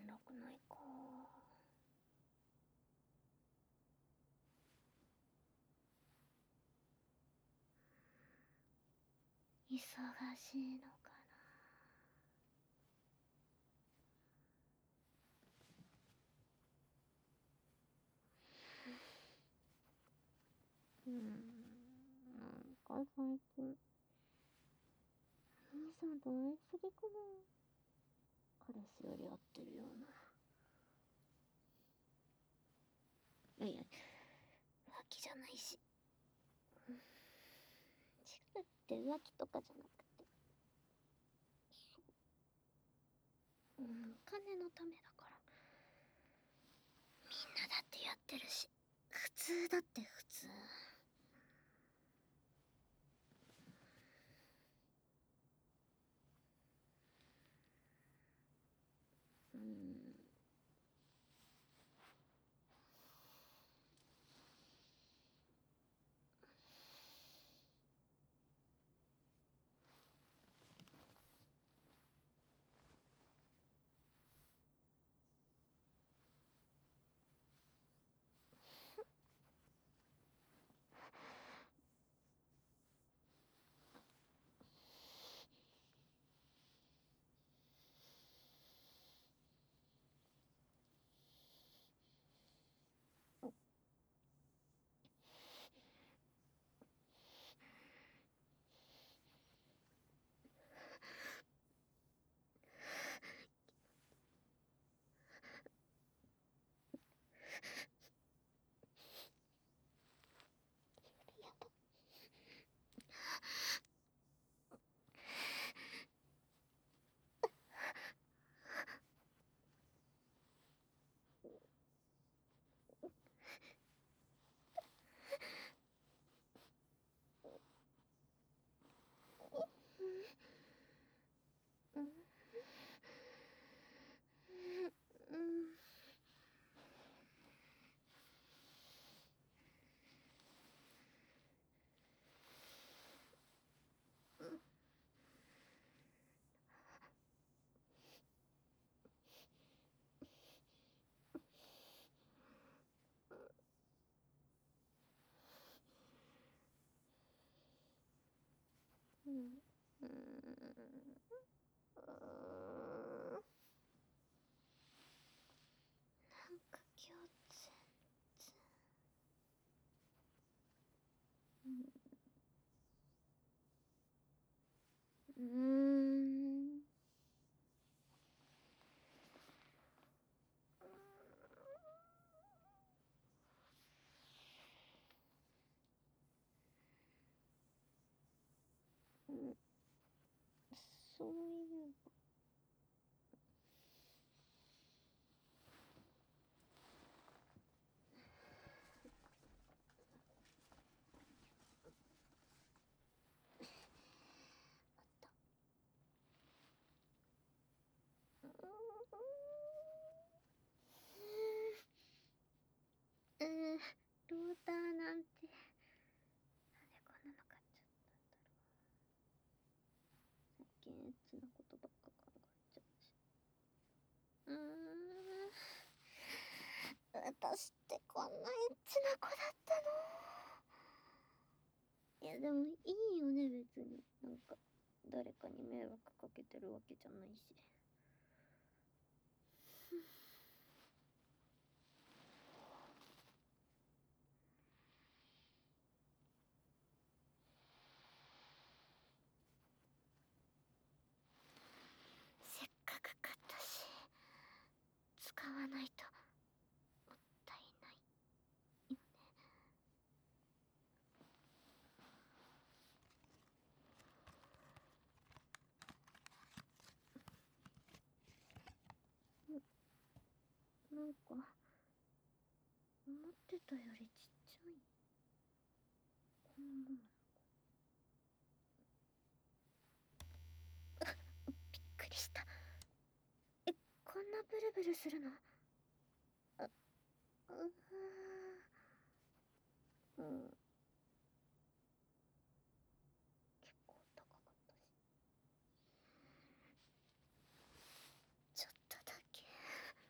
絡ないか。忙しいのかな。なんか最近兄さんと会いすぎかな。彼氏より会ってるような。いや浮気じゃないし。違うって浮気とかじゃなくて。金のためだから。みんなだってやってるし。普通だって普通。なんか今日そういう。ローターなんてなんでこんなの買っちゃったんだろう。最近エッチなことばっか考えちゃうし。私ってこんなエッチな子だったの？いやでもいいよね別に。なんか誰かに迷惑かけてるわけじゃないし。せっかく買ったし使わないともったいないよね。なんか思ってたよりちっちゃい。こんなもんなのか。びっくりした。こんなブルブルするの？結構高かったし。ちょっとだけ。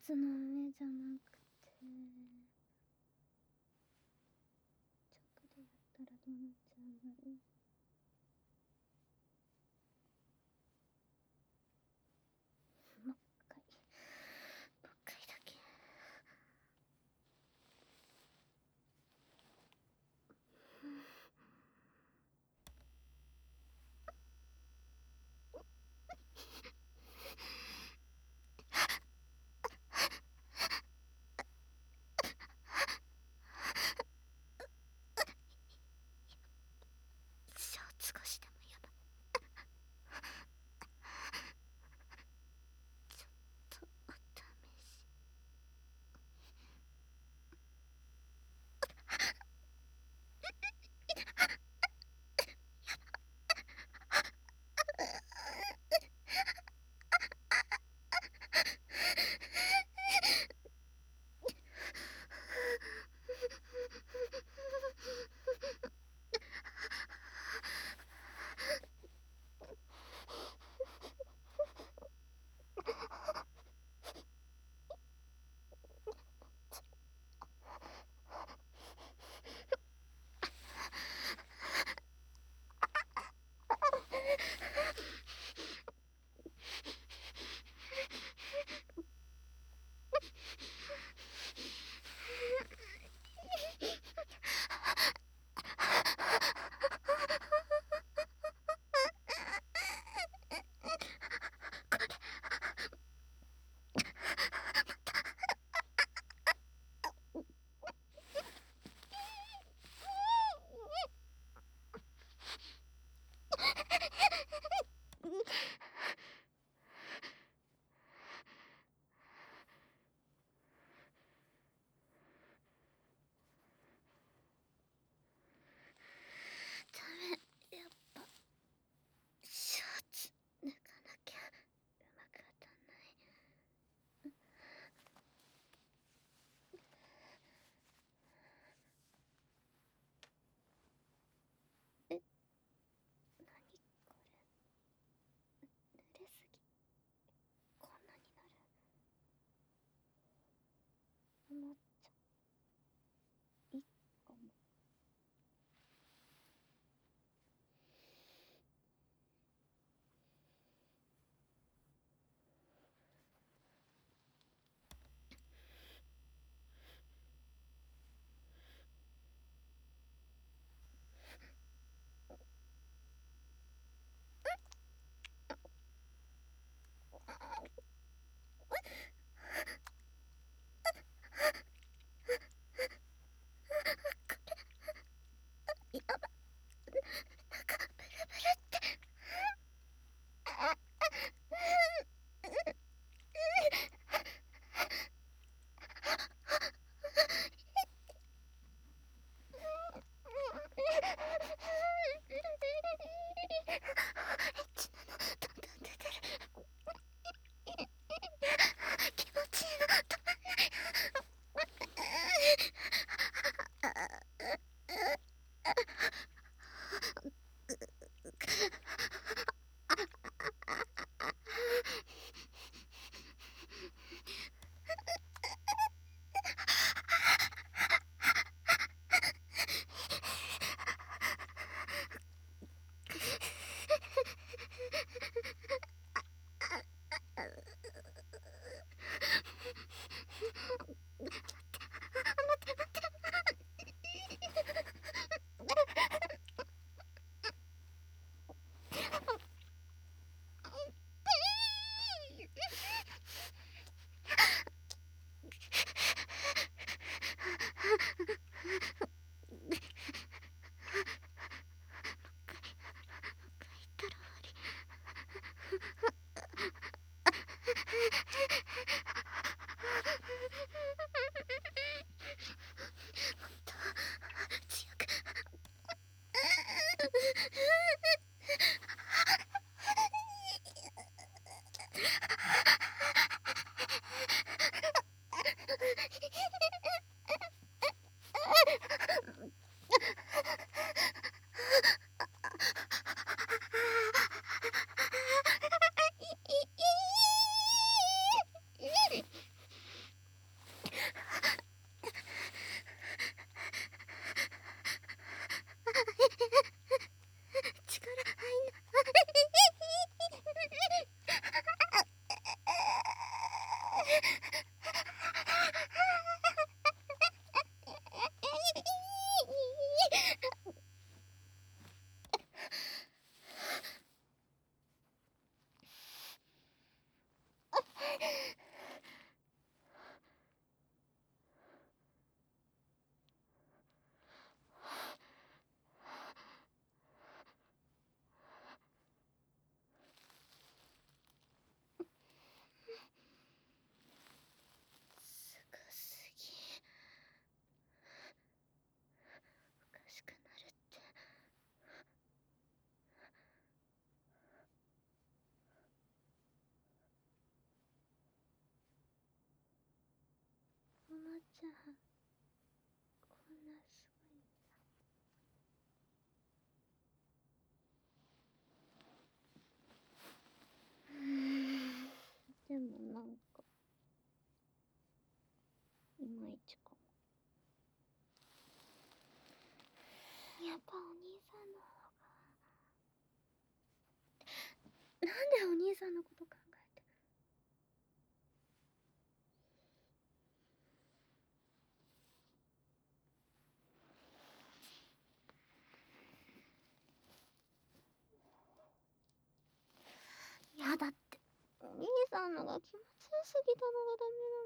ツの上じゃなくて、直でやったらどうなっちゃうんだろう。もう一回、もう一回だけ。 ちゃん、こんなすごいんだ。でもなんかいまいちかも。やっぱお兄さんの方が。なんでお兄さんのこと考えて。いやだってお兄さんのが気持ちよすぎたのがダ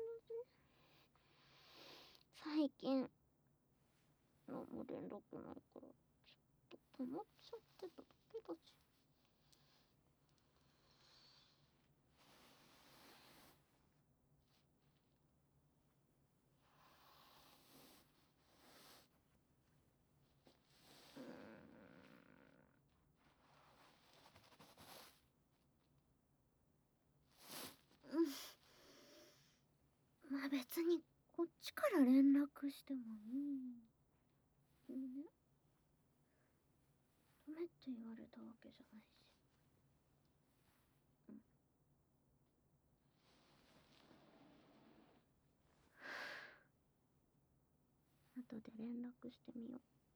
メなので、最近何も連絡ないからちょっと止まっちゃってただけだし。まあ別にこっちから連絡してもいいよね。ダメって言われたわけじゃないし。後で連絡してみよう。